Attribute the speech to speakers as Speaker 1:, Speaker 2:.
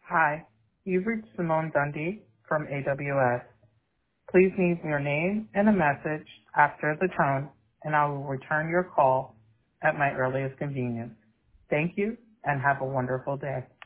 Speaker 1: Hi, you've reached Simone Dundee from AWS. Please leave your name and a message after the tone, and I will return your call at my earliest convenience. Thank you, and have a wonderful day.